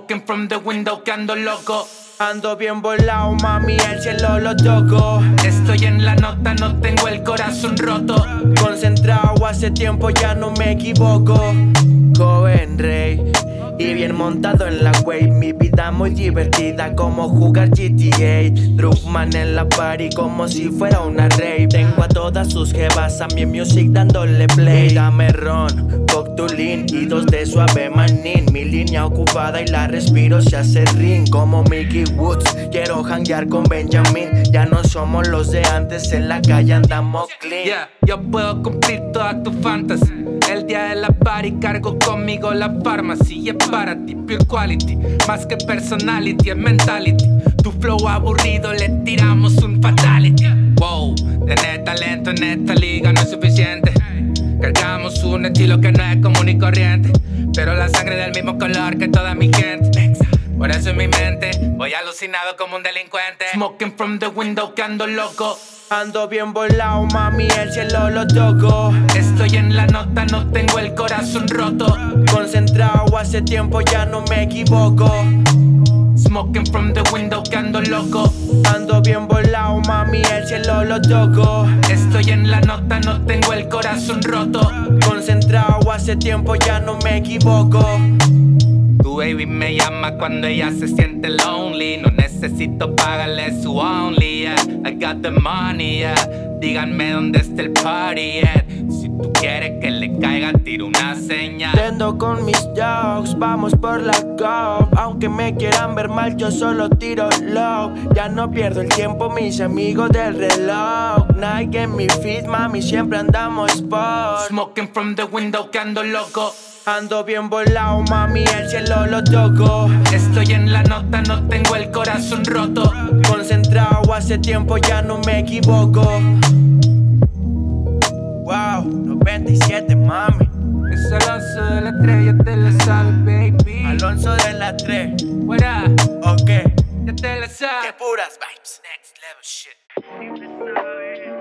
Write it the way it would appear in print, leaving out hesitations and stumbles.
Smoking from the window que ando loco. Ando bien volado, mami, el cielo lo toco. Estoy en la nota, no tengo el corazón roto. Concentrado, hace tiempo ya no me equivoco. Joven rey y bien montado en la wave. Mi vida muy divertida como jugar GTA. Drugman en la party como si fuera una rave. Tengo a todas sus jevas a mi music dándole play. Dame ron, coctulín y dos de suave manín. Mi línea ocupada y la respiro se hace ring. Como Mickey Woods, quiero janguear con Benjamin. Ya no somos los de antes, en la calle andamos clean. Yeah, yo puedo cumplir todas tus fantasías. El día de la party cargo conmigo la pharmacy. Y es para ti, pure quality. Más que personality, es mentality. Tu flow aburrido, le tiramos un fatality. Wow, tener talento en esta liga no es suficiente. Cargamos un estilo que no es común y corriente, pero la sangre del mismo color que toda mi gente. Por eso en mi mente voy alucinado como un delincuente. Smoking from the window que ando loco. Ando bien volado, mami, el cielo lo toco. Estoy en la nota, no tengo el corazón roto. Concentrado, hace tiempo ya no me equivoco. Smoking from the window que ando loco. Ando bien volado, mami, el cielo lo toco. Estoy en la nota, no tengo el corazón roto. Concentrado, hace tiempo ya no me equivoco. Tu baby me llama cuando ella se siente lonely. No necesito pagarle su only, yeah. I got the money, yeah. Díganme dónde está el party, yeah. Si tú quieres que le caiga, tiro una señal. Tendo con mis dogs, vamos por la cop. Aunque me quieran ver mal, yo solo tiro low. Ya no pierdo el tiempo, mis amigos del reloj. Nike en mi feet, mami, siempre andamos sport. Smoking from the window que ando loco. Ando bien volado, mami, el cielo lo toco. Estoy en la nota, no tengo el corazón roto. Concentrado, hace tiempo ya no me equivoco. Wow, 97, mami. Es Alonso de la 3, ya te lo sabes, baby. Alonso de la 3. What up? Ok. Ya te lo sabes. Qué puras vibes. Next level shit.